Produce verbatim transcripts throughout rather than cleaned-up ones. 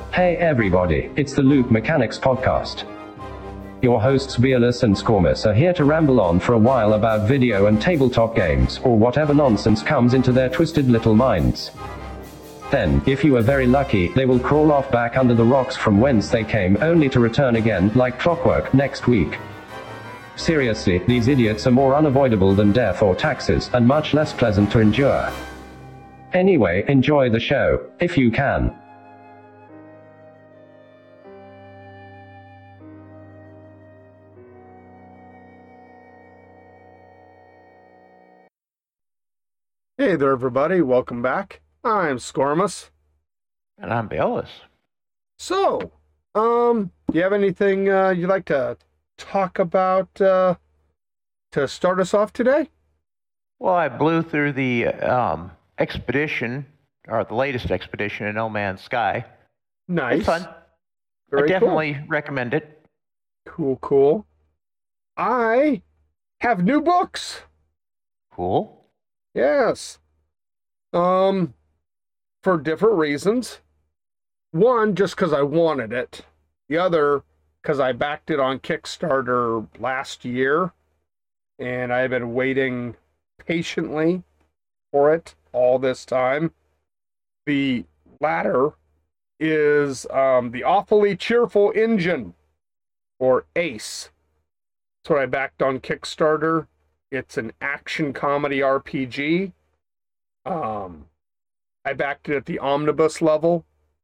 Hey everybody, it's the Loop Mechanics Podcast. Your hosts Beerless and Scormus are here to ramble on for a while about video and tabletop games, or whatever nonsense comes into their twisted little minds. Then, if you are very lucky, they will crawl off back under the rocks from whence they came, only to return again, like clockwork, next week. Seriously, these idiots are more unavoidable than death or taxes, and much less pleasant to endure. Anyway, enjoy the show, if you can. Hey there, everybody. Welcome back. I'm Scormus. And I'm Beerless. So, um, do you have anything uh, you'd like to talk about uh, to start us off today? Well, I blew through the um, expedition, or the latest expedition in No Man's Sky. Nice. It's fun. Very I definitely cool. recommend it. Cool, cool. I have new books. Cool. Yes. Um, for different reasons. One, just because I wanted it. The other, because I backed it on Kickstarter last year, and I've been waiting patiently for it all this time. The latter is um, The Awfully Cheerful Engine, or ACE. That's what I backed on Kickstarter. It's an action comedy R P G. Um, I backed it at the omnibus level.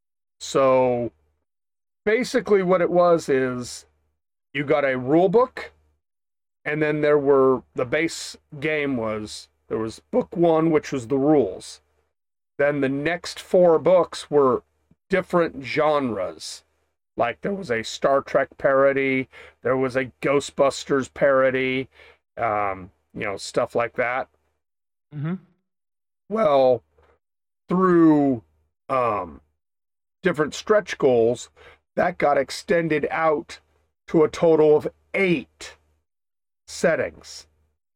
So basically what it was is you got a rule book, and then there were, the base game was, there was book one, which was the rules. Then the next four books were different genres. Like there was a Star Trek parody, there was a Ghostbusters parody, um, you know, stuff like that. Mm-hmm. Well, through um, different stretch goals, that got extended out to a total of eight settings.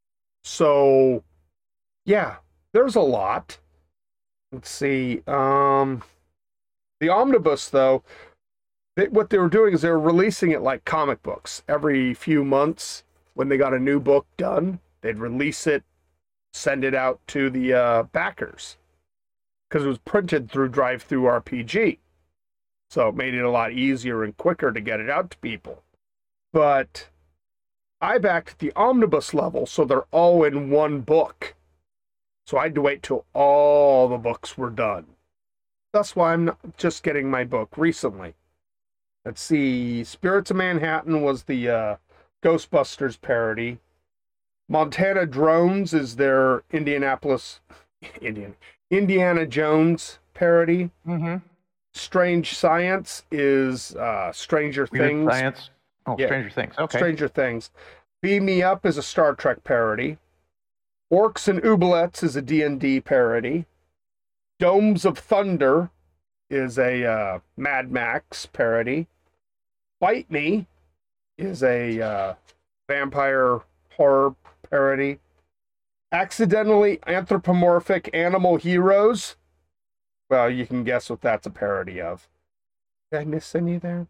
So, yeah, there's a lot. Let's see. Um, the omnibus, though, they, what they were doing is they were releasing it like comic books. Every few months, when they got a new book done, they'd release it, send it out to the uh, backers, because it was printed through DriveThruRPG. So it made it a lot easier and quicker to get it out to people. But I backed the omnibus level, so they're all in one book. So I had to wait till all the books were done. That's why I'm not just getting my book recently. Let's see. Spirits of Manhattan was the uh, Ghostbusters parody. Montana Drones is their Indianapolis, Indian, Indiana Jones parody. Mm-hmm. Strange Science is uh, Stranger Weird Things. Science. Oh, Yeah. Stranger Things. Okay. Stranger Things. Beam Me Up is a Star Trek parody. Orcs and Ooblets is a D and D parody. Domes of Thunder is a uh, Mad Max parody. Bite Me is a uh, vampire horror parody. Accidentally Anthropomorphic Animal Heroes. Well, you can guess what that's a parody of. Did I miss any there?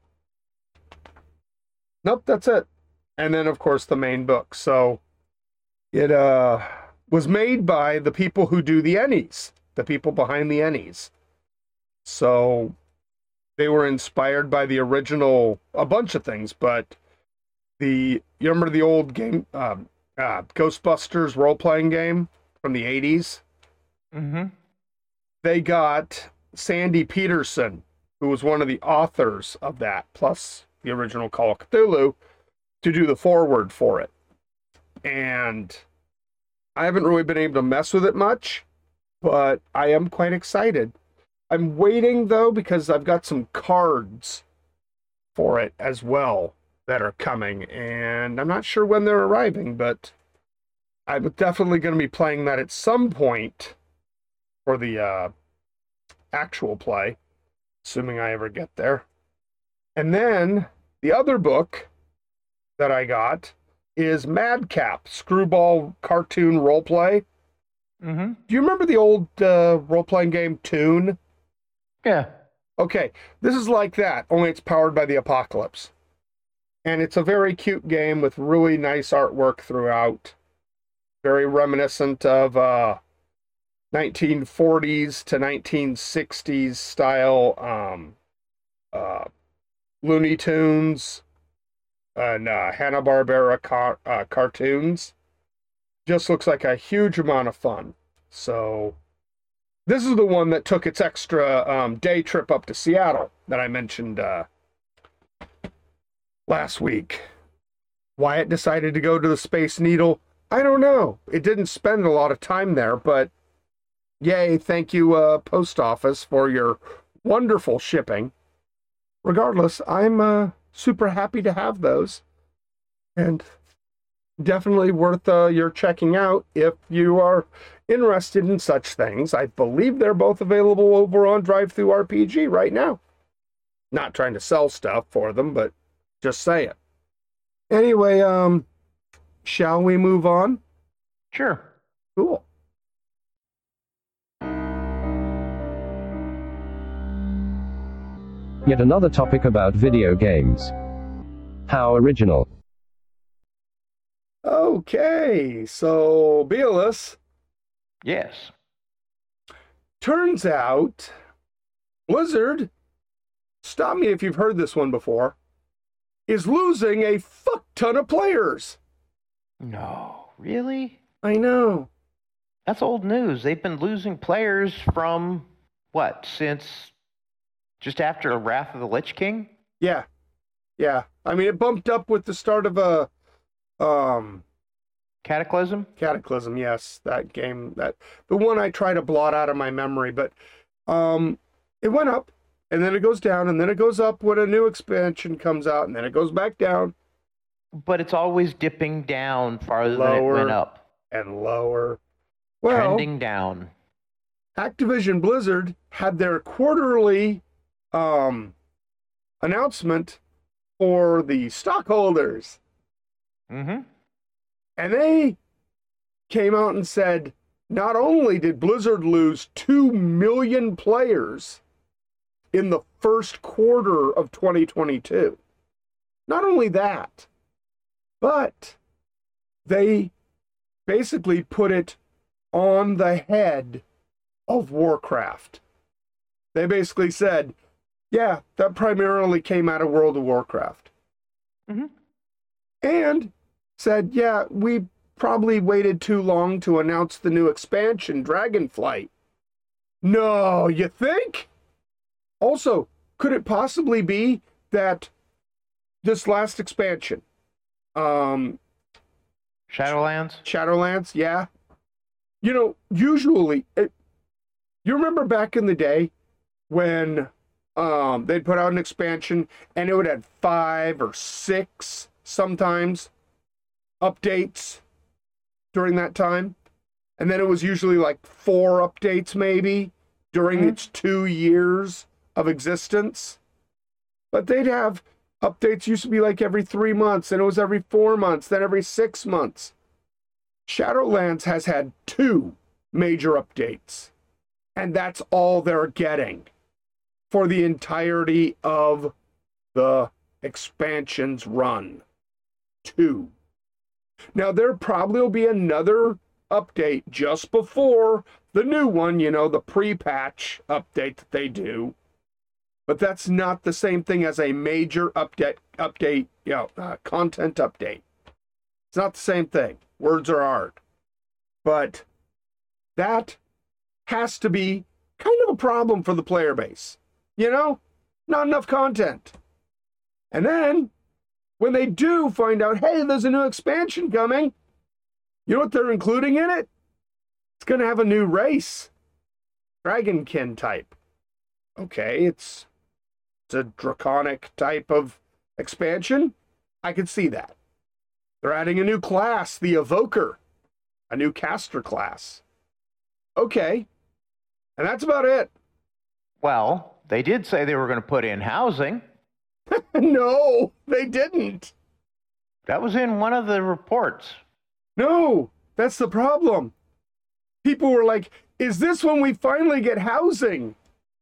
Nope, that's it. And then, of course, the main book. So it uh, was made by the people who do the Ennies, the people behind the Ennies. So they were inspired by the original, a bunch of things, but the, you remember the old game, um, uh, Ghostbusters role-playing game from the eighties? Mm-hmm. They got Sandy Peterson, who was one of the authors of that, plus the original Call of Cthulhu, to do the foreword for it. And I haven't really been able to mess with it much, but I am quite excited. I'm waiting, though, because I've got some cards for it as well that are coming, and I'm not sure when they're arriving, but I'm definitely going to be playing that at some point for the uh, actual play, assuming I ever get there. And then the other book that I got is Madcap, Screwball Cartoon Roleplay. Mm-hmm. Do you remember the old uh, role-playing game Toon? Yeah. Okay, this is like that, only it's powered by the apocalypse. And it's a very cute game with really nice artwork throughout. Very reminiscent of uh, nineteen forties to nineteen sixties style um, uh, Looney Tunes and uh, Hanna-Barbera car- uh, cartoons. Just looks like a huge amount of fun. So this is the one that took its extra um, day trip up to Seattle that I mentioned uh, last week. Why it decided to go to the Space Needle, I don't know. It didn't spend a lot of time there, but yay, thank you, uh, Post Office, for your wonderful shipping. Regardless, I'm uh, super happy to have those. And definitely worth uh, your checking out if you are interested in such things. I believe they're both available over on DriveThruRPG right now. Not trying to sell stuff for them, but just saying. Anyway, um, shall we move on? Sure. Cool. Yet another topic about video games. How original. Okay, so Bealus, Yes. turns out Blizzard, stop me if you've heard this one before, is losing a fuck ton of players. No. Really? I know. That's old news. They've been losing players from, what, since just after Wrath of the Lich King? Yeah. Yeah. I mean, it bumped up with the start of a um Cataclysm? Cataclysm, yes. That game, that the one I try to blot out of my memory, but um it went up and then it goes down and then it goes up when a new expansion comes out and then it goes back down. But it's always dipping down farther than Lower. it went up. And lower. Well, Trending down. Activision Blizzard had their quarterly um, announcement for the stockholders. Mm-hmm. And they came out and said, not only did Blizzard lose two million players in the first quarter of twenty twenty-two, not only that, but they basically put it on the head of Warcraft. They basically said, yeah, that primarily came out of World of Warcraft. Mm-hmm. And said, yeah, we probably waited too long to announce the new expansion, Dragonflight. No, you think? Also, could it possibly be that this last expansion, um, Shadowlands? Shadowlands, yeah. You know, usually, it, you remember back in the day when um, they'd put out an expansion and it would have five or six, sometimes, updates during that time? And then it was usually like four updates, maybe, during mm-hmm. its two years of existence. But they'd have updates used to be like every three months, and it was every four months, then every six months. Shadowlands has had two major updates, and that's all they're getting for the entirety of the expansion's run. Two. Now, there probably will be another update just before the new one, you know, the pre-patch update that they do. But that's not the same thing as a major update, update, you know, uh, content update. It's not the same thing. Words are hard. But that has to be kind of a problem for the player base. You know? Not enough content. And then, when they do find out, hey, there's a new expansion coming, you know what they're including in it? It's going to have a new race. Dragonkin type. Okay, it's, it's a draconic type of expansion. I could see that. They're adding a new class, the Evoker. A new caster class. Okay. And that's about it. Well, they did say they were going to put in housing. No, they didn't. That was in one of the reports. No, that's the problem. People were like, is this when we finally get housing?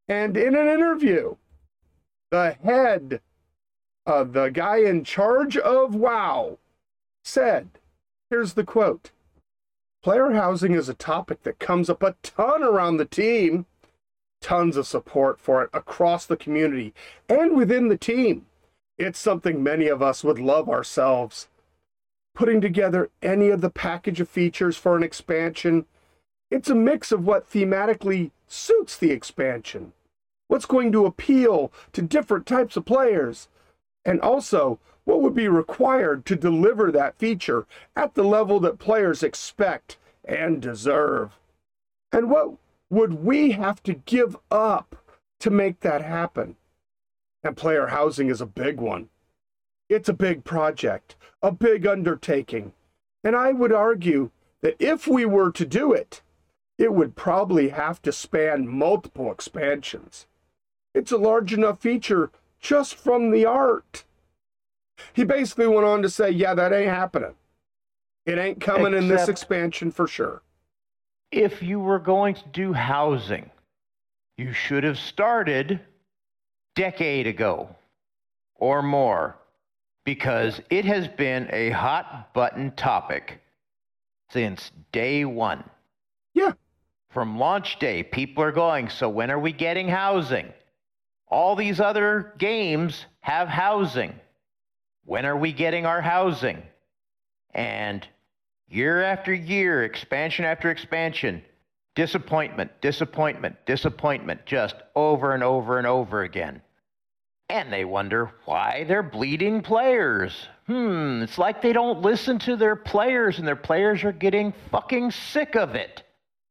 And in an interview, the head, uh, the guy in charge of WoW, said, here's the quote, "Player housing is a topic that comes up a ton around the team. Tons of support for it across the community and within the team. It's something many of us would love ourselves. Putting together any of the package of features for an expansion, it's a mix of what thematically suits the expansion, what's going to appeal to different types of players, and also what would be required to deliver that feature at the level that players expect and deserve. And what would we have to give up to make that happen? And player housing is a big one. It's a big project, a big undertaking. And I would argue that if we were to do it, it would probably have to span multiple expansions. It's a large enough feature just from the art." He basically went on to say, yeah, that ain't happening. It ain't coming Except in this expansion for sure. If you were going to do housing, you should have started decade ago or more, because it has been a hot button topic since day one. Yeah. From launch day, people are going, so when are we getting housing? All these other games have housing. When are we getting our housing? And year after year, expansion after expansion, disappointment, disappointment, disappointment, just over and over and over again. And they wonder why they're bleeding players. Hmm, it's like they don't listen to their players and their players are getting fucking sick of it.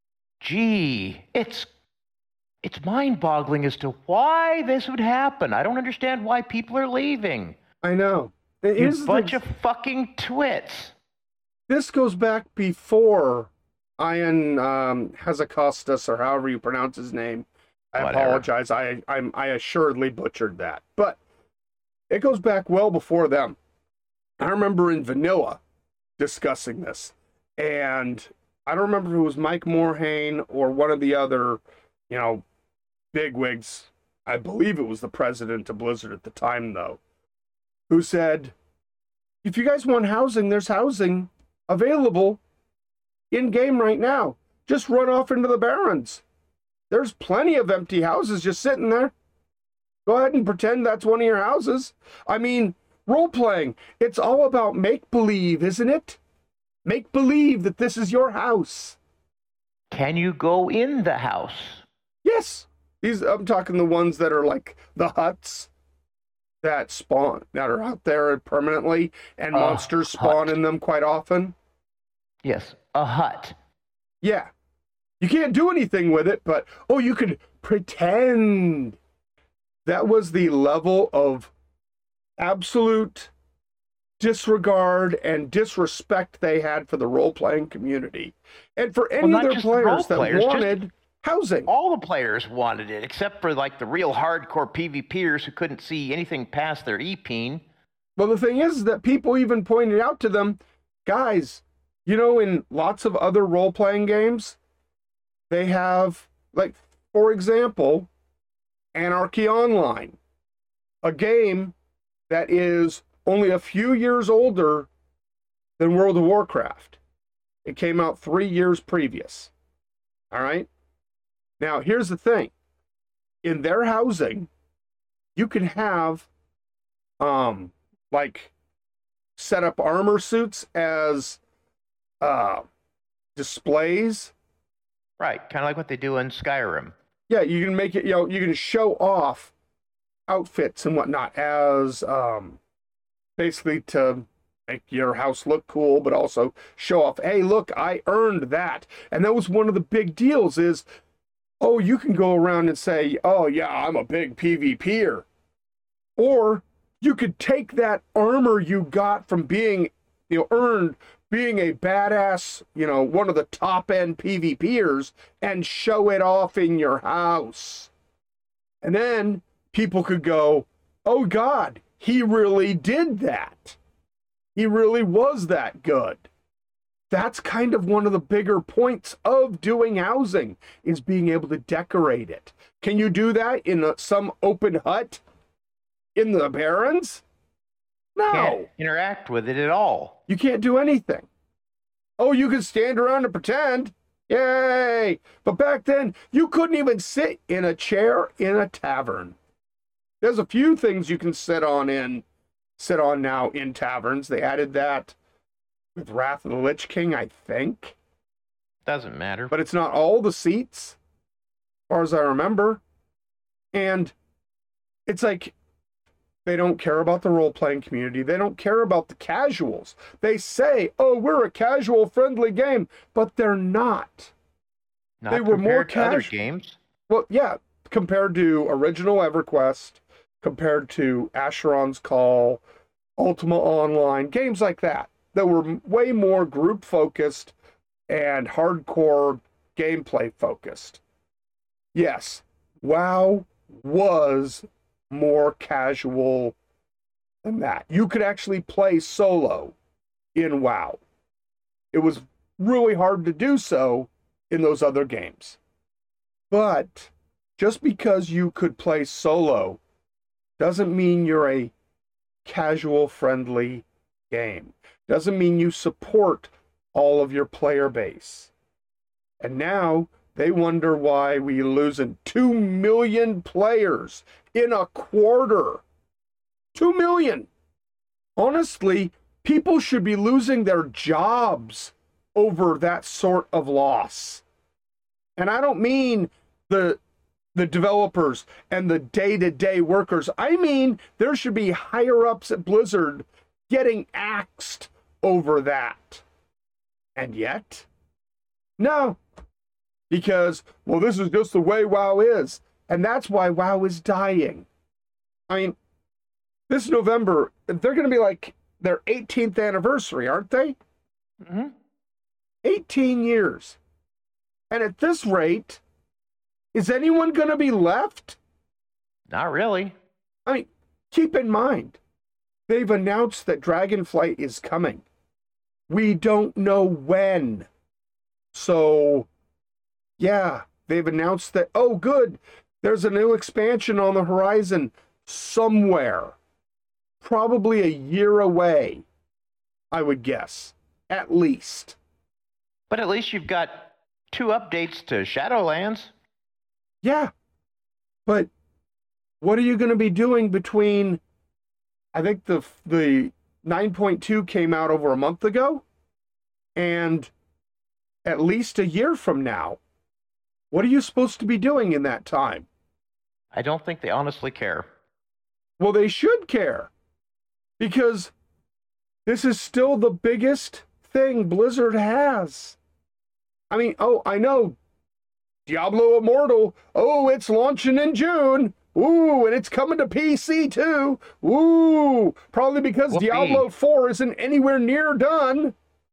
Gee, it's it's mind-boggling as to why this would happen. I don't understand why people are leaving. I know. You bunch of fucking twits. This goes back before Ian um, Hazzikostas, or however you pronounce his name. I Whatever. apologize. I I'm, I assuredly butchered that. But it goes back well before them. I remember in Vanilla discussing this. And I don't remember if it was Mike Morhaime or one of the other, you know, bigwigs. I believe it was the president of Blizzard at the time, though, who said, if you guys want housing, there's housing available in-game right now. Just run off into the Barrens. There's plenty of empty houses just sitting there. Go ahead and pretend that's one of your houses. I mean, role-playing, it's all about make-believe, isn't it? Make-believe that this is your house. Can you go in the house? Yes. These, I'm talking the ones that are like the huts that spawn, that are out there permanently, and A monsters spawn hut. in them quite often. Yes, a hut. Yeah. You can't do anything with it, but, oh, you could pretend. That was the level of absolute disregard and disrespect they had for the role-playing community. And for any Well, of not their just the players role that players, just- wanted housing. All the players wanted it, except for like the real hardcore PvPers who couldn't see anything past their E-peen. Well, the thing is that people even pointed out to them, guys, you know, in lots of other role-playing games, they have, like, for example, Anarchy Online, a game that is only a few years older than World of Warcraft. It came out three years previous. All right? Now, here's the thing. In their housing, you can have, um, like, set up armor suits as uh, displays. Right, kind of like what they do in Skyrim. Yeah, you can make it, you know, you can show off outfits and whatnot as um, basically to make your house look cool, but also show off, hey, look, I earned that. And that was one of the big deals is, oh, you can go around and say, oh, yeah, I'm a big PvPer. Or you could take that armor you got from being, you know, earned being a badass, you know, one of the top-end PvPers and show it off in your house. And then people could go, oh, God, he really did that. He really was that good. that's kind of one of the bigger points of doing housing, is being able to decorate it. Can you do that in a, some open hut in the Barrens? No. Can't interact with it at all. You can't do anything. Oh, you can stand around and pretend. Yay! But back then, you couldn't even sit in a chair in a tavern. There's a few things you can sit on in, sit on now in taverns. They added that with Wrath of the Lich King, I think. Doesn't matter. But it's not all the seats, as far as I remember. And it's like, they don't care about the role-playing community. They don't care about the casuals. They say, oh, we're a casual-friendly game, but they're not. Not they were more compared to other casual. games. Well, yeah, compared to original EverQuest, compared to Asheron's Call, Ultima Online, games like that, that were way more group-focused and hardcore gameplay-focused. Yes, WoW was more casual than that. You could actually play solo in WoW. It was really hard to do so in those other games. But just because you could play solo doesn't mean you're a casual friendly game. Doesn't mean you support all of your player base. And now they wonder why we losing two million players in a quarter. Two million. Honestly, people should be losing their jobs over that sort of loss. And I don't mean the the developers and the day-to-day workers. I mean, there should be higher-ups at Blizzard getting axed over that. And yet, no. Because, well, this is just the way WoW is. And that's why WoW is dying. I mean, this November, they're going to be like their eighteenth anniversary, aren't they? Mm-hmm. eighteen years. And at this rate, is anyone going to be left? Not really. I mean, keep in mind, they've announced that Dragonflight is coming. We don't know when. So, yeah, they've announced that, oh, good, there's a new expansion on the horizon somewhere. Probably a year away, I would guess, at least. But at least you've got two updates to Shadowlands. Yeah, but what are you going to be doing between, I think the the nine point two came out over a month ago, and at least a year from now? What are you supposed to be doing in that time? I don't think they honestly care. Well, they should care, because this is still the biggest thing Blizzard has. I mean, oh, I know, Diablo Immortal, oh, it's launching in June. Ooh, and it's coming to P C too. Ooh, probably because Whoopee. Diablo four isn't anywhere near done.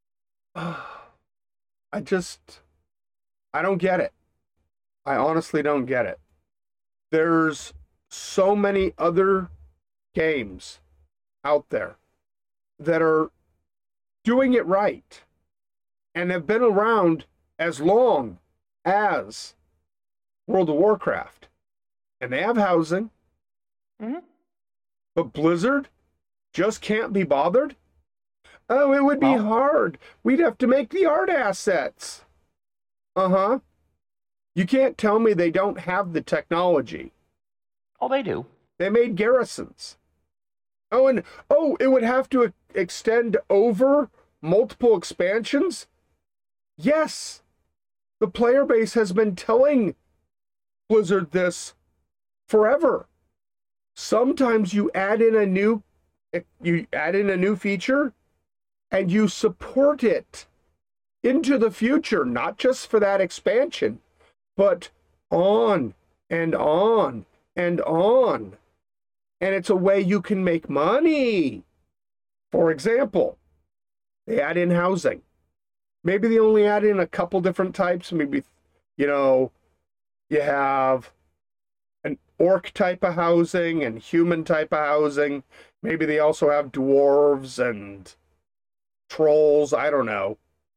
I just, I don't get it. I honestly don't get it. There's so many other games out there that are doing it right and have been around as long as World of Warcraft. And they have housing. Mm-hmm. But Blizzard just can't be bothered? Oh, it would be Well, hard. We'd have to make the art assets. Uh-huh. You can't tell me they don't have the technology. oh, they do. They made garrisons. Oh, and oh, it would have to extend over multiple expansions? Yes. The player base has been telling Blizzard this forever. Sometimes you add in a new you add in a new feature and you support it into the future, not just for that expansion, but on and on and on. And it's a way you can make money. For example, they add in housing. Maybe they only add in a couple different types. Maybe, you know, you have an orc type of housing and human type of housing. Maybe they also have dwarves and trolls. I don't know.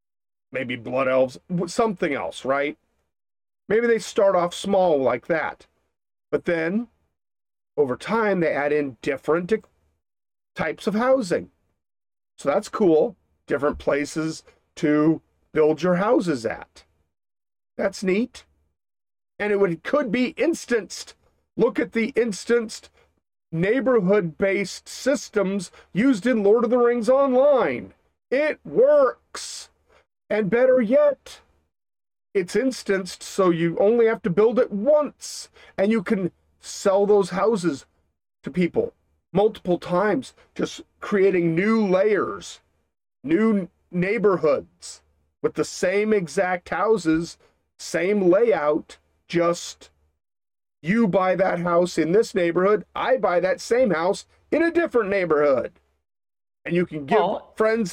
maybe blood elves, something else, right? Maybe they start off small like that. But then, over time, they add in different types of housing. So that's cool. Different places to build your houses at. That's neat. And it would, could be instanced. Look at the instanced neighborhood-based systems used in Lord of the Rings Online. It works. And better yet, it's instanced so you only have to build it once. And you can sell those houses to people multiple times, just creating new layers, new neighborhoods with the same exact houses, same layout, just you buy that house in this neighborhood, I buy that same house in a different neighborhood. And you can give well, friends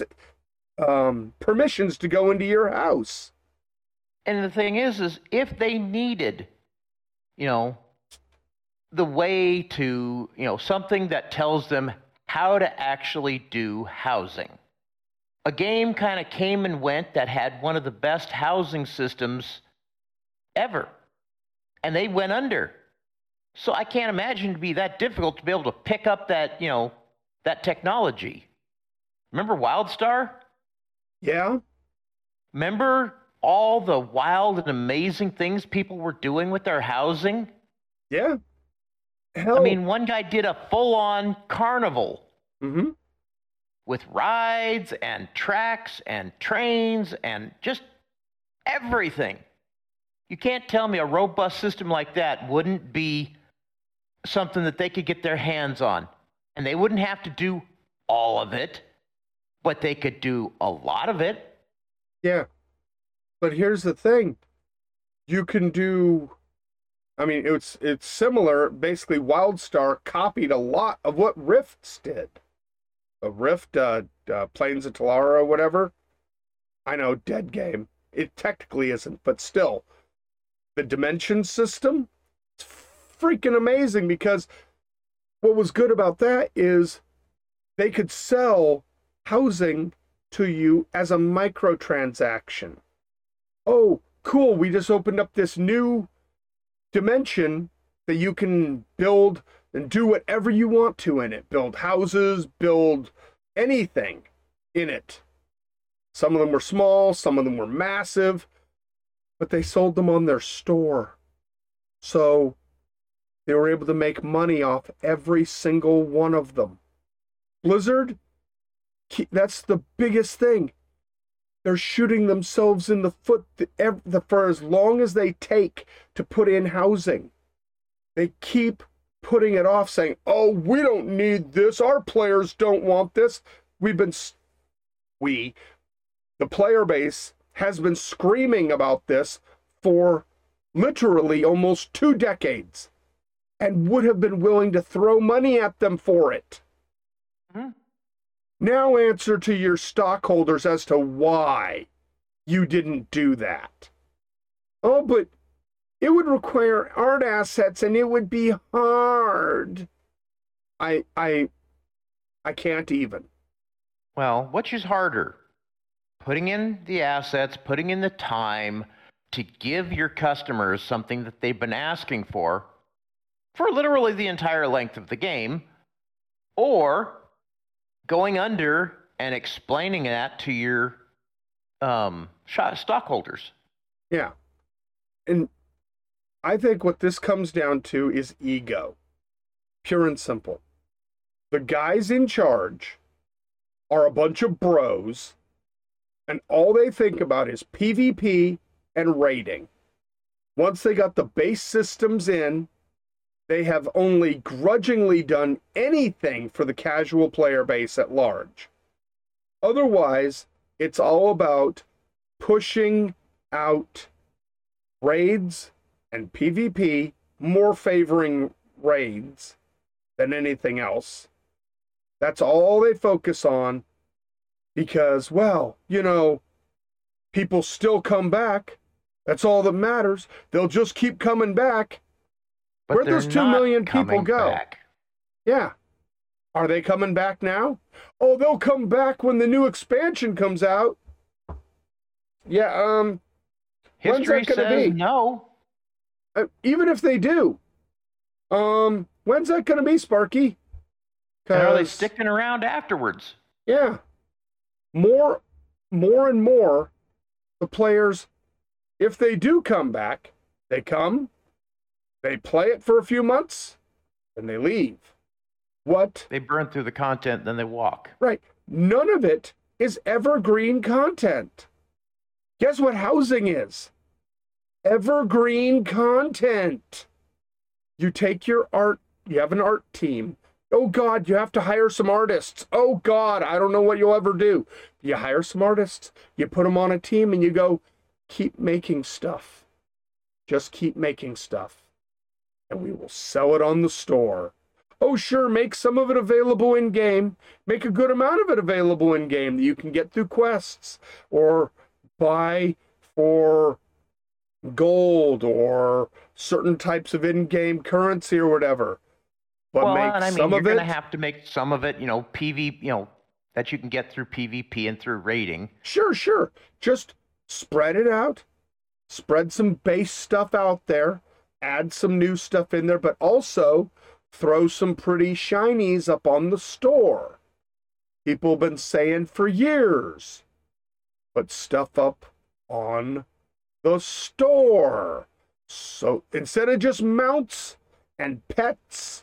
um, permissions to go into your house. And the thing is, is if they needed, you know, the way to, you know, something that tells them how to actually do housing. A game kind of came and went that had one of the best housing systems ever. And they went under. So I can't imagine it to be that difficult to be able to pick up that, you know, that technology. Remember WildStar? Yeah. Remember all the wild and amazing things people were doing with their housing? Yeah. Hell. I mean, one guy did a full-on carnival. Mm-hmm. With rides and tracks and trains and just everything. You can't tell me a robust system like that wouldn't be something that they could get their hands on. And they wouldn't have to do all of it, but they could do a lot of it. Yeah. But here's the thing. You can do, I mean, it's it's similar. Basically, WildStar copied a lot of what Rifts did. A Rift, uh, uh, Plains of Telara or whatever. I know, dead game. It technically isn't, but still. The dimension system, it's freaking amazing because what was good about that is they could sell housing to you as a microtransaction. Oh, cool, we just opened up this new dimension that you can build and do whatever you want to in it. Build houses, build anything in it. Some of them were small, some of them were massive, but they sold them on their store. So they were able to make money off every single one of them. Blizzard, that's the biggest thing. They're shooting themselves in the foot for as long as they take to put in housing. They keep putting it off, saying, oh, we don't need this. Our players don't want this. We've been, we, the player base, has been screaming about this for literally almost two decades and would have been willing to throw money at them for it. Mm-hmm. Now answer to your stockholders as to why you didn't do that. Oh, but it would require art assets and it would be hard. I I I can't even. Well, which is harder? Putting in the assets, putting in the time to give your customers something that they've been asking for for literally the entire length of the game, or going under and explaining that to your um, stockholders. Yeah. And I think what this comes down to is ego. Pure and simple. The guys in charge are a bunch of bros, and all they think about is PvP and raiding. Once they got the base systems in, they have only grudgingly done anything for the casual player base at large. Otherwise, it's all about pushing out raids and PvP, more favoring raids than anything else. That's all they focus on because, well, you know, people still come back. That's all that matters. They'll just keep coming back. But where'd those two million people go? Back. Yeah. Are they coming back now? Oh, they'll come back when the new expansion comes out. Yeah, um, when's History that gonna says be? no. Uh, even if they do, um, when's that gonna be, Sparky? And are they 'Cause, sticking around afterwards? yeah, more, more and more, the players, if they do come back, they come, they play it for a few months, and they leave. What? They burn through the content, then they walk. Right. None of it is evergreen content. Guess what housing is? Evergreen content. You take your art, you have an art team. Oh God, you have to hire some artists. Oh God, I don't know what you'll ever do. You hire some artists, you put them on a team, and you go, keep making stuff. Just keep making stuff. And we will sell it on the store. Oh, sure, make some of it available in-game. Make a good amount of it available in-game that you can get through quests or buy for gold or certain types of in-game currency or whatever. But well, make and I mean, some you're of it... going to have to make some of it, you know, P V, you know, that you can get through PvP and through raiding. Sure, sure. Just spread it out. Spread some base stuff out there. Add some new stuff in there, but also throw some pretty shinies up on the store. People have been saying for years, put stuff up on the store. So instead of just mounts and pets,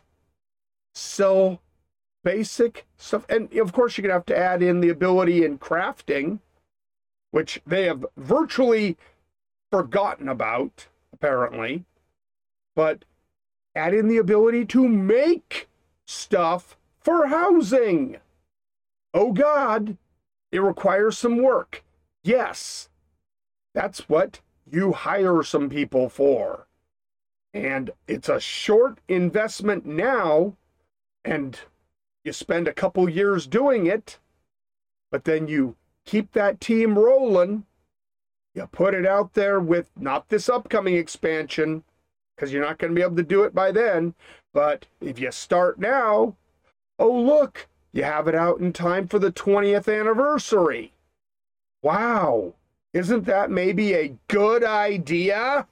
sell basic stuff. And of course, you're going to have to add in the ability in crafting, which they have virtually forgotten about, apparently. But add in the ability to make stuff for housing. Oh God, it requires some work. Yes, that's what you hire some people for. And it's a short investment now, and you spend a couple years doing it, but then you keep that team rolling. You put it out there with not this upcoming expansion, because you're not going to be able to do it by then. But if you start now, oh, look, you have it out in time for the twentieth anniversary. Wow. Isn't that maybe a good idea?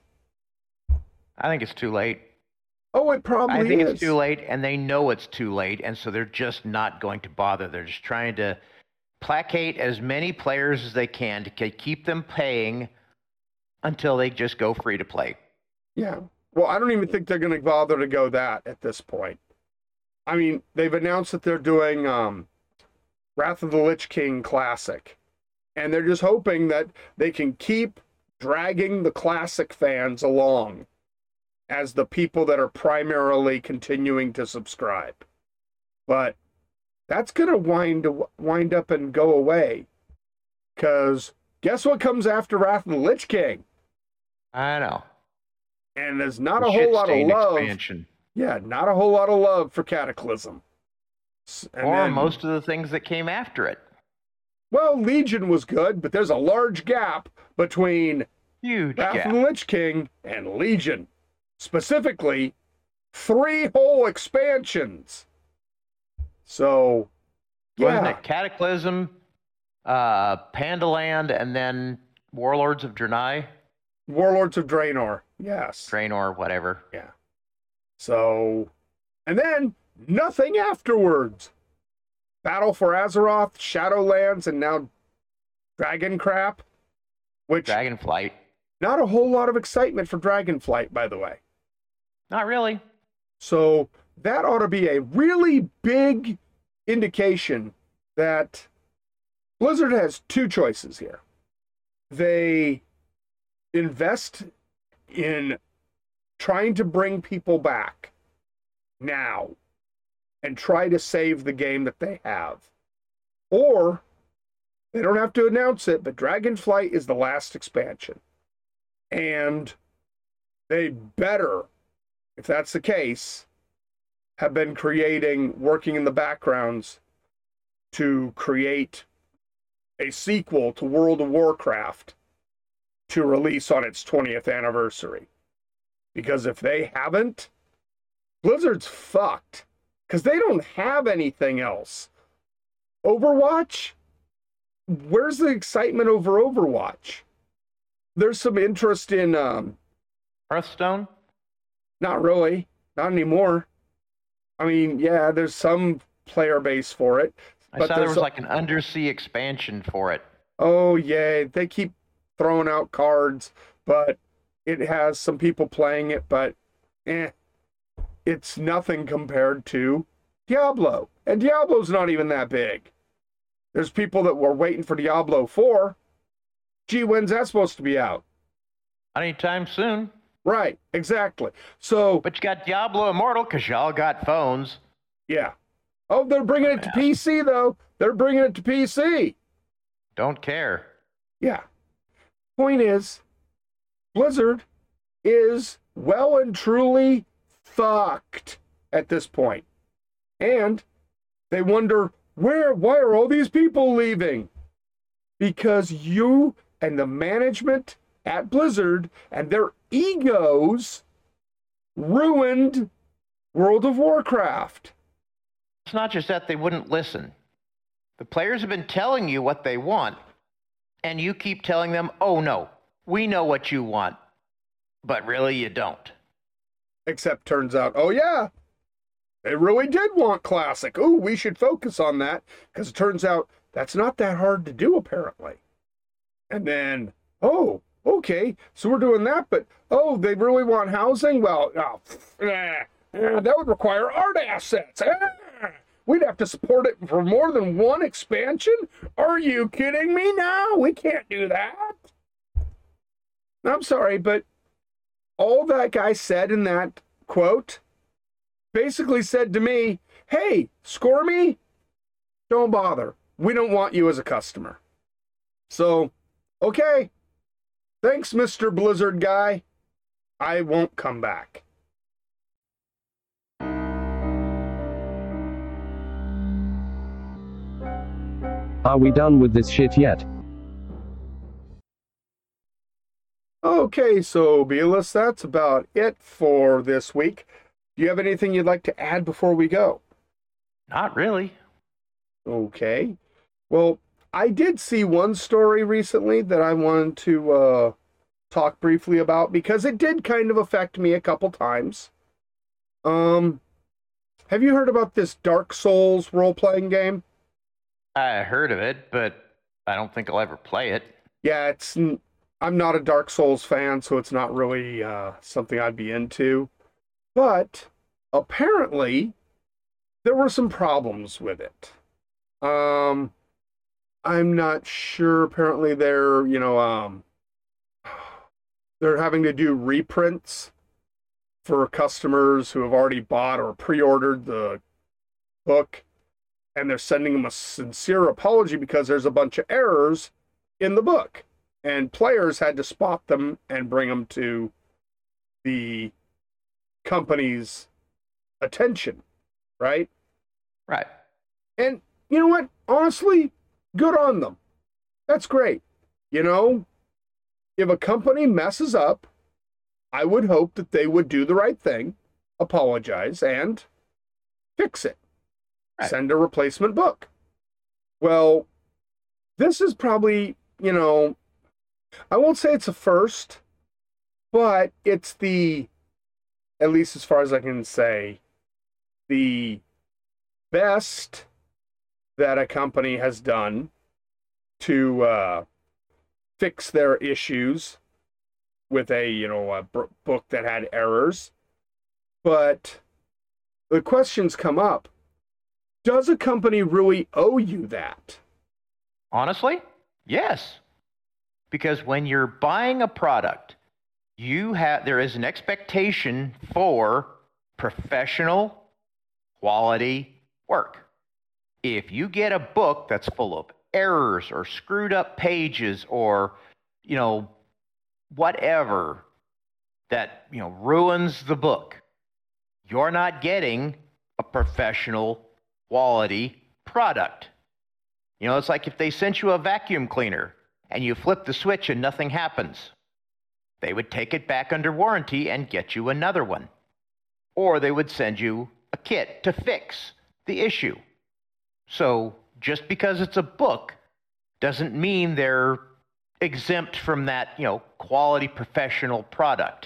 I think it's too late. Oh, it probably is. I think it's too late, and they know it's too late, and so they're just not going to bother. They're just trying to placate as many players as they can to keep them paying until they just go free to play. Yeah. Well, I don't even think they're going to bother to go that at this point. I mean, they've announced that they're doing um, Wrath of the Lich King Classic. And they're just hoping that they can keep dragging the Classic fans along as the people that are primarily continuing to subscribe. But that's going to wind wind up and go away. Because guess what comes after Wrath of the Lich King? I know. And there's not the a whole lot of love. Expansion. Yeah, not a whole lot of love for Cataclysm. And or then, most of the things that came after it. Well, Legion was good, but there's a large gap between Huge Wrath gap. of the Lich King and Legion. Specifically, three whole expansions. So, yeah. Wasn't it Cataclysm, uh, Pandaland, and then Warlords of Draenei? Warlords of Draenor, yes. Draenor, whatever. Yeah. So, and then nothing afterwards. Battle for Azeroth, Shadowlands, and now Dragon Crap. Which, Dragonflight. Not a whole lot of excitement for Dragonflight, by the way. Not really. So that ought to be a really big indication that Blizzard has two choices here. They invest in trying to bring people back now and try to save the game that they have. Or they don't have to announce it, but Dragonflight is the last expansion. And they better, if that's the case, have been creating, working in the backgrounds to create a sequel to World of Warcraft to release on its twentieth anniversary. Because if they haven't, Blizzard's fucked. Because they don't have anything else. Overwatch? Where's the excitement over Overwatch? there's some interest in, um, Hearthstone? not really, not anymore. I mean, yeah, there's some player base for it. I but saw there there's was like an undersea expansion for it. Oh, yeah, they keep throwing out cards, but it has some people playing it, but eh, it's nothing compared to Diablo. And Diablo's not even that big. There's people that were waiting for Diablo four. Gee, when's that supposed to be out? Anytime soon. Right, exactly. So, But you got Diablo Immortal because y'all got phones. yeah. Oh, they're bringing it to P C, though. They're bringing it to P C. Don't care. Yeah. Point is, Blizzard is well and truly fucked at this point. And they wonder, where, why are all these people leaving? Because you and the management at Blizzard and their egos ruined World of Warcraft. It's not just that they wouldn't listen. The players have been telling you what they want, and you keep telling them, oh no, we know what you want. But really, you don't. Except turns out, oh yeah, they really did want Classic. Ooh, we should focus on that, because it turns out that's not that hard to do, apparently. And then, oh, okay, so we're doing that, but oh, they really want housing? Well, oh, eh, eh, that would require art assets. Eh, we'd have to support it for more than one expansion? Are you kidding me now? We can't do that. I'm sorry, but all that guy said in that quote basically said to me, hey, Scormy, don't bother. We don't want you as a customer. So, okay. Thanks, Mister Blizzard guy. I won't come back. Are we done with this shit yet? Okay, so Belis, that's about it for this week. Do you have anything you'd like to add before we go? Not really. Okay. Well, I did see one story recently that I wanted to uh, talk briefly about because it did kind of affect me a couple times. Um, have you heard about this Dark Souls role-playing game? I heard of it, but I don't think I'll ever play it. Yeah, it's. I'm not a Dark Souls fan, so it's not really uh, something I'd be into. But apparently, there were some problems with it. Um, I'm not sure. Apparently, they're you know um, they're having to do reprints for customers who have already bought or pre-ordered the book, and they're sending them a sincere apology because there's a bunch of errors in the book. And players had to spot them and bring them to the company's attention, right? Right. And you know what? Honestly, good on them. That's great. You know, if a company messes up, I would hope that they would do the right thing, apologize, and fix it. Right. Send a replacement book. Well, this is probably, you know, I won't say it's a first, but it's the, at least as far as I can say, the best that a company has done to uh, fix their issues with a, you know, a b- book that had errors. But the questions come up, does a company really owe you that? Honestly, yes. Because when you're buying a product, you have there is an expectation for professional quality work. If you get a book that's full of errors or screwed up pages or, you know, whatever that, you know, ruins the book, you're not getting a professional quality product. You know, it's like if they sent you a vacuum cleaner and you flip the switch and nothing happens. They would take it back under warranty and get you another one. Or they would send you a kit to fix the issue. So just because it's a book doesn't mean they're exempt from that, you know, quality professional product.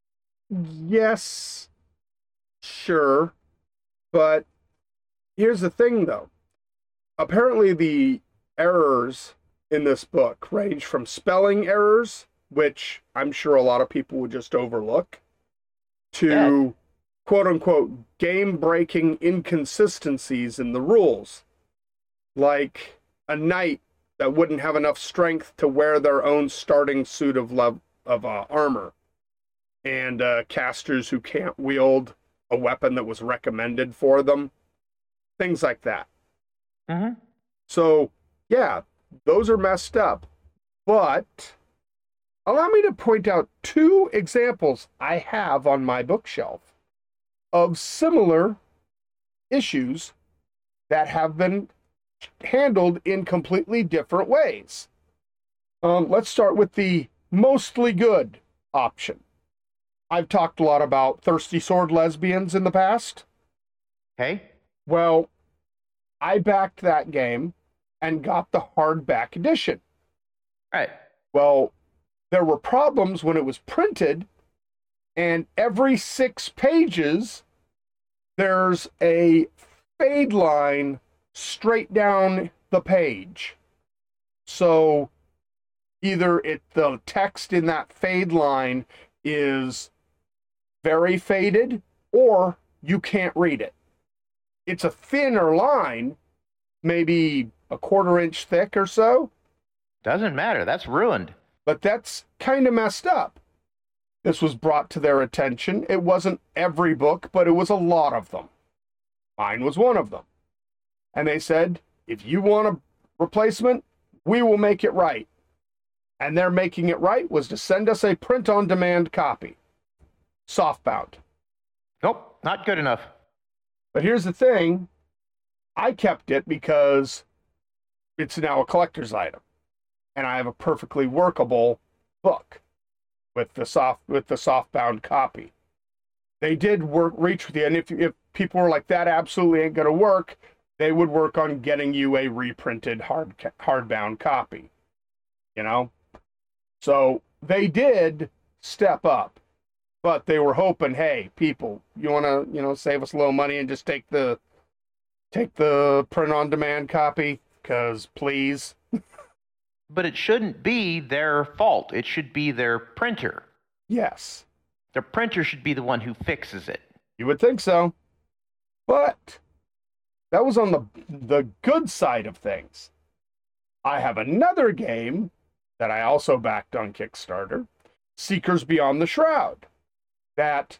Yes, sure. But here's the thing, though. Apparently, the errors in this book range from spelling errors, which I'm sure a lot of people would just overlook, to Yeah. quote-unquote game-breaking inconsistencies in the rules. Like a knight that wouldn't have enough strength to wear their own starting suit of lev- of uh, armor, and uh, casters who can't wield a weapon that was recommended for them, things like that. Mm-hmm. So, yeah, those are messed up. But allow me to point out two examples I have on my bookshelf of similar issues that have been handled in completely different ways. Um, let's start with the mostly good option. I've talked a lot about Thirsty Sword Lesbians in the past. Okay. Well, I backed that game and got the hardback edition. Right. Well, there were problems when it was printed, and every six pages, there's a fade line straight down the page. So either it the text in that fade line is very faded, or you can't read it. It's a thinner line, maybe a quarter inch thick or so, Doesn't matter. That's ruined. but that's kind of messed up. This was brought to their attention. It wasn't every book, but it was a lot of them. Mine was one of them. And they said, if you want a replacement, we will make it right. And their making it right was to send us a print-on-demand copy. Softbound. Nope, not good enough. But here's the thing. I kept it because it's now a collector's item. And I have a perfectly workable book with the soft with the softbound copy. They did work reach with you, and if if people were like, that absolutely ain't gonna work, they would work on getting you a reprinted hard hardbound copy. You know? So they did step up, but they were hoping, hey, people, you wanna, you know, save us a little money and just take the take the print on demand copy? Cause please. But it shouldn't be their fault. It should be their printer. Yes. The printer should be the one who fixes it. You would think so. But that was on the the good side of things. I have another game that I also backed on Kickstarter, Seekers Beyond the Shroud, that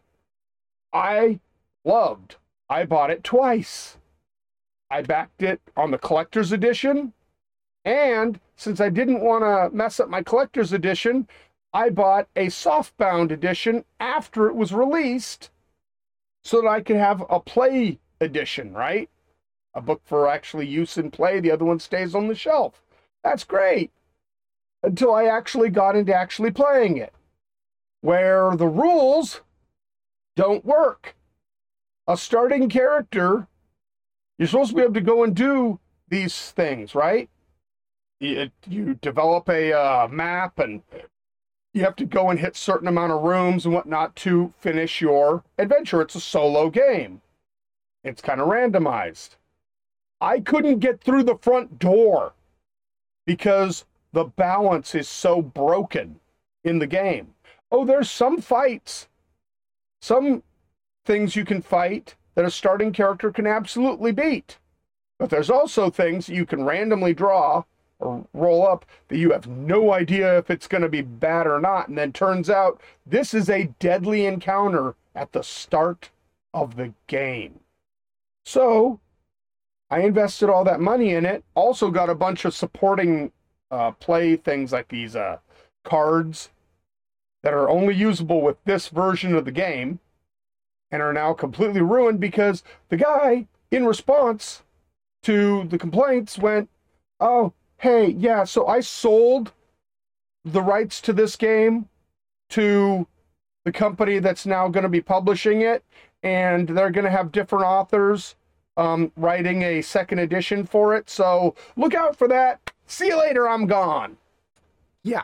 I loved. I bought it twice. I backed it on the collector's edition, and since I didn't want to mess up my collector's edition, I bought a softbound edition after it was released so that I could have a play edition, right? A book for actually use and play. The other one stays on the shelf. That's great. Until I actually got into actually playing it, where the rules don't work. A starting character, you're supposed to be able to go and do these things, right? You, you develop a uh, map, and you have to go and hit certain amount of rooms and whatnot to finish your adventure. It's a solo game. It's kind of randomized. I couldn't get through the front door because the balance is so broken in the game. Oh, there's some fights, some things you can fight that a starting character can absolutely beat. But there's also things you can randomly draw or roll up that you have no idea if it's going to be bad or not. And then turns out this is a deadly encounter at the start of the game. So I invested all that money in it. Also got a bunch of supporting uh, play things like these uh, cards that are only usable with this version of the game and are now completely ruined because the guy, in response to the complaints, went, oh, hey, yeah, so I sold the rights to this game to the company that's now going to be publishing it, and they're going to have different authors um, writing a second edition for it, so look out for that. See you later, I'm gone. Yeah.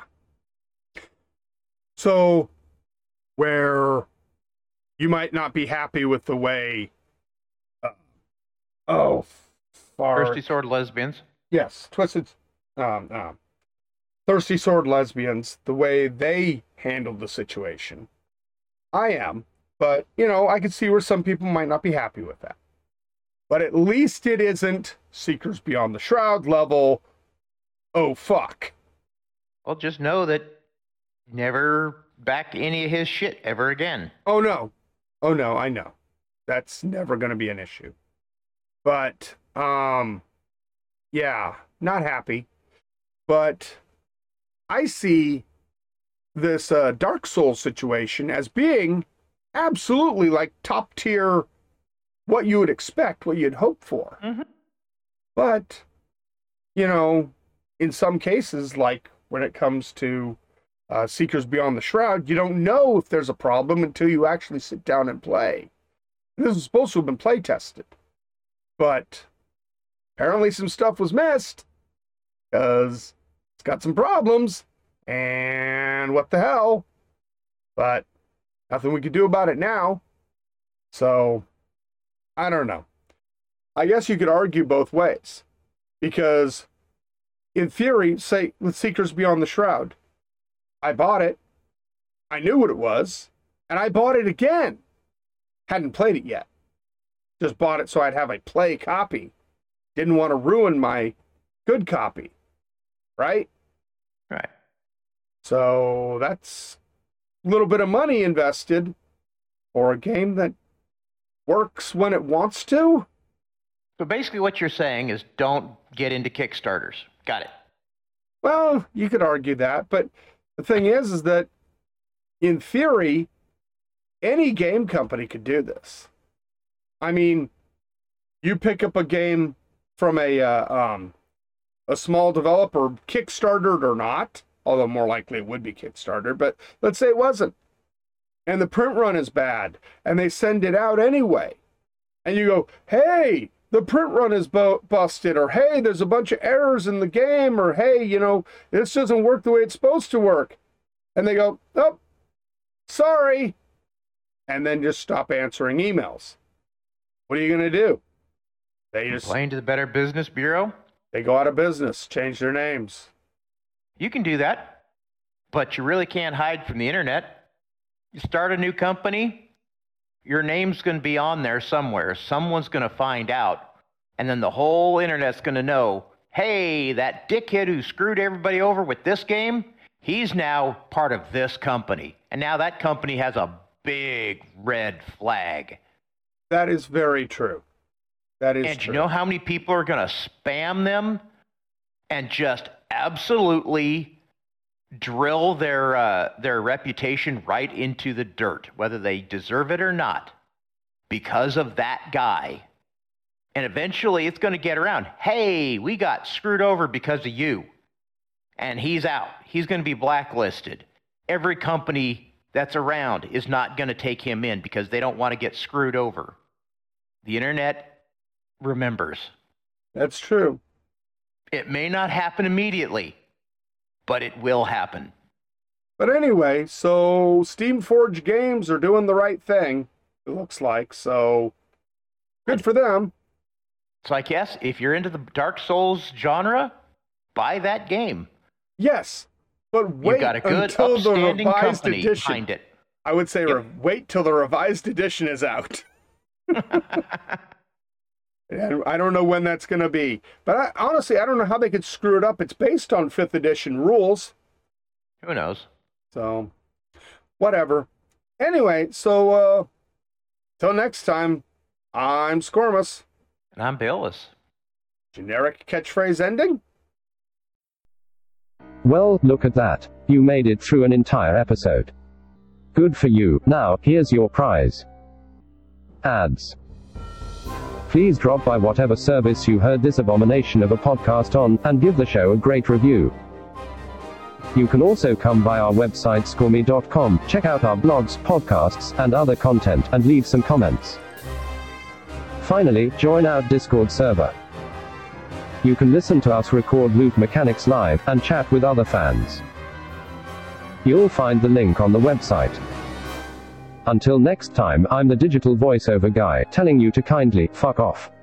So, where you might not be happy with the way, uh, oh, far. Thirsty Sword Lesbians. Yes, Twisted, um, um, Thirsty Sword Lesbians, the way they handled the situation. I am, but, you know, I can see where some people might not be happy with that. But at least it isn't Seekers Beyond the Shroud level, oh, fuck. Well, just know that never back any of his shit ever again. Oh, no. Oh, no, I know. That's never going to be an issue. But, um, yeah, not happy. But I see this uh, Dark Souls situation as being absolutely like top tier, what you would expect, what you'd hope for. Mm-hmm. But, you know, in some cases, like when it comes to uh, Seekers Beyond the Shroud, you don't know if there's a problem until you actually sit down and play. And this was supposed to have been play tested. But apparently some stuff was missed because it's got some problems. And what the hell? But nothing we can do about it now. So, I don't know. I guess you could argue both ways. Because, in theory, say, with Seekers Beyond the Shroud, I bought it, I knew what it was, and I bought it again. Hadn't played it yet. Just bought it so I'd have a play copy. Didn't want to ruin my good copy. Right? Right. So that's a little bit of money invested for a game that works when it wants to. So basically what you're saying is don't get into Kickstarters. Got it. Well, you could argue that, but the thing is, is that in theory, any game company could do this. I mean, you pick up a game from a uh, um, a small developer, Kickstartered or not, although more likely it would be Kickstarter, but let's say it wasn't. And the print run is bad, and they send it out anyway. And you go, hey, the print run is bu- busted, or hey, there's a bunch of errors in the game, or hey, you know, this doesn't work the way it's supposed to work. And they go, oh, sorry. And then just stop answering emails. What are you going to do? They just Complain to the Better Business Bureau? They go out of business, change their names. You can do that, but you really can't hide from the internet. You start a new company, your name's going to be on there somewhere. Someone's going to find out, and then the whole internet's going to know, hey, that dickhead who screwed everybody over with this game, he's now part of this company. And now that company has a big red flag. That is very true. That is and true. You know how many people are going to spam them and just absolutely drill their uh, their reputation right into the dirt, whether they deserve it or not, because of that guy. And eventually it's going to get around. Hey, we got screwed over because of you. And he's out. He's going to be blacklisted. Every company that's around is not going to take him in because they don't want to get screwed over. The internet remembers. That's true. It may not happen immediately, but it will happen. But anyway, so Steamforged Games are doing the right thing, it looks like, so good for them. It's like, yes, if you're into the Dark Souls genre, buy that game. Yes, but wait You've got a good, until the upstanding revised company edition. behind it. I would say Yep. re- wait till the revised edition is out. And I don't know when that's going to be. But I, honestly, I don't know how they could screw it up. It's based on fifth edition rules. Who knows? So, whatever. Anyway, so, uh, till next time, I'm Scormus. And I'm Bayless. Generic catchphrase ending? Well, look at that. You made it through an entire episode. Good for you. Now, here's your prize. Ads. Please drop by whatever service you heard this abomination of a podcast on, and give the show a great review. You can also come by our website scormy dot com, check out our blogs, podcasts, and other content, and leave some comments. Finally, join our Discord server. You can listen to us record Loop Mechanics live, and chat with other fans. You'll find the link on the website. Until next time, I'm the digital voiceover guy, telling you to kindly fuck off.